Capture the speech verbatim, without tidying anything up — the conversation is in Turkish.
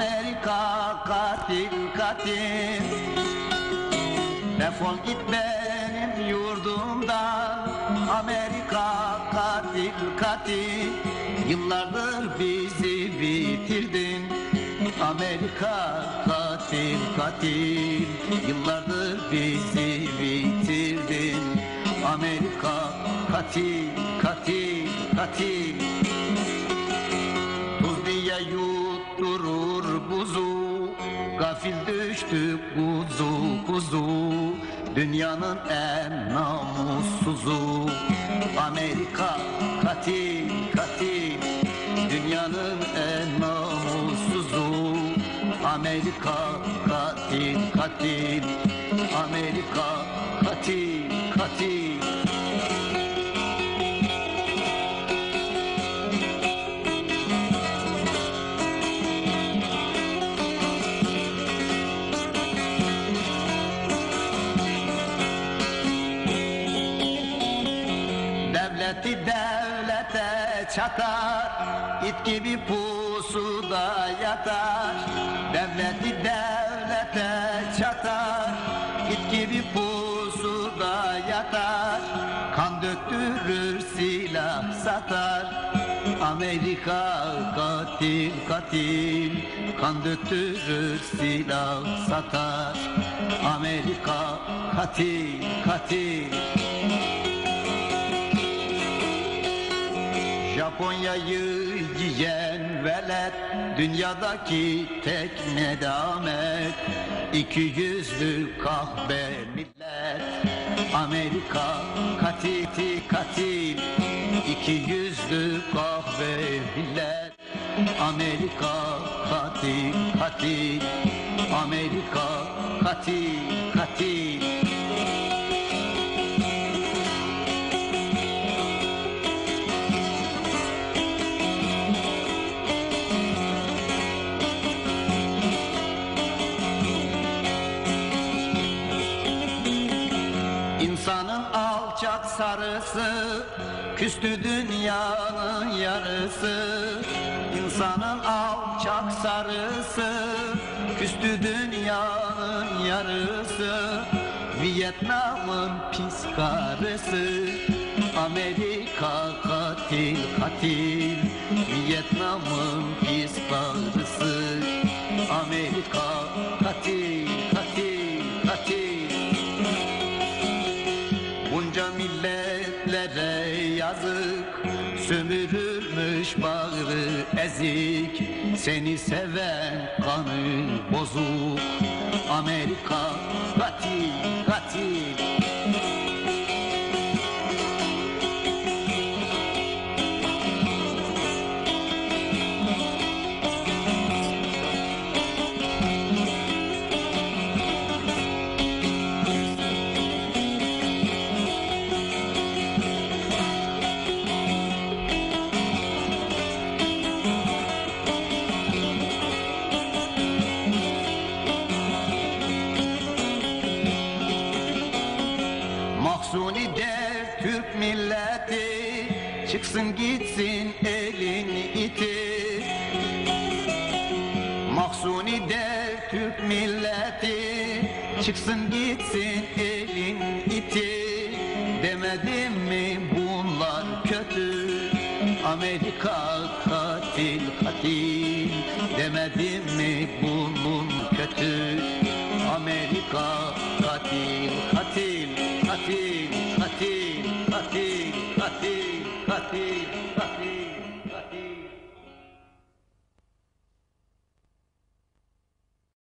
Amerika katil katil. Defol git benim yurdumdan, Amerika katil katil. Yıllardır bizi bitirdin, Amerika katil katil. Yıllardır bizi bitirdin, Amerika katil katil katil. Tuz diye yutturur buzu, gafil düştük kuzu kuzu. Dünyanın en namussuzu, Amerika katil katil. Dünyanın en namussuzu, Amerika katil katil. Amerika katil katil. Devleti devlete çatar, it gibi pusuda yatar. Devleti devlete çatar, it gibi pusuda yatar. Kan döktürür, silah satar, Amerika katil katil. Kan döktürür, silah satar, Amerika katil katil. Japonya'yı yiyen velet, dünyadaki tek nedamet. İki yüzlü kahpe millet, Amerika katil katil. İki yüzlü kahpe millet, Amerika katil katil. Amerika katil katil. İnsanın alçak sarısı, küstü dünyanın yarısı. İnsanın alçak sarısı, küstü dünyanın yarısı. Vietnam'ın pis karısı, Amerika katil katil. Vietnam'ın pis karısı, Amerika katil katil katil. Bunca milletlere yazık, sömürürmüş bağrı ezik. Seni seven kanı bozuk, Amerika katil katil. Mahzuni der Türk milleti, çıksın gitsin elin iti. Mahzuni der Türk milleti, çıksın gitsin elin iti. Demedim mi bunlar kötü, Amerika katil katil. Demedim mi bunun kötü, Amerika katil katil. Katil, katil, katil, katil, katil, katil.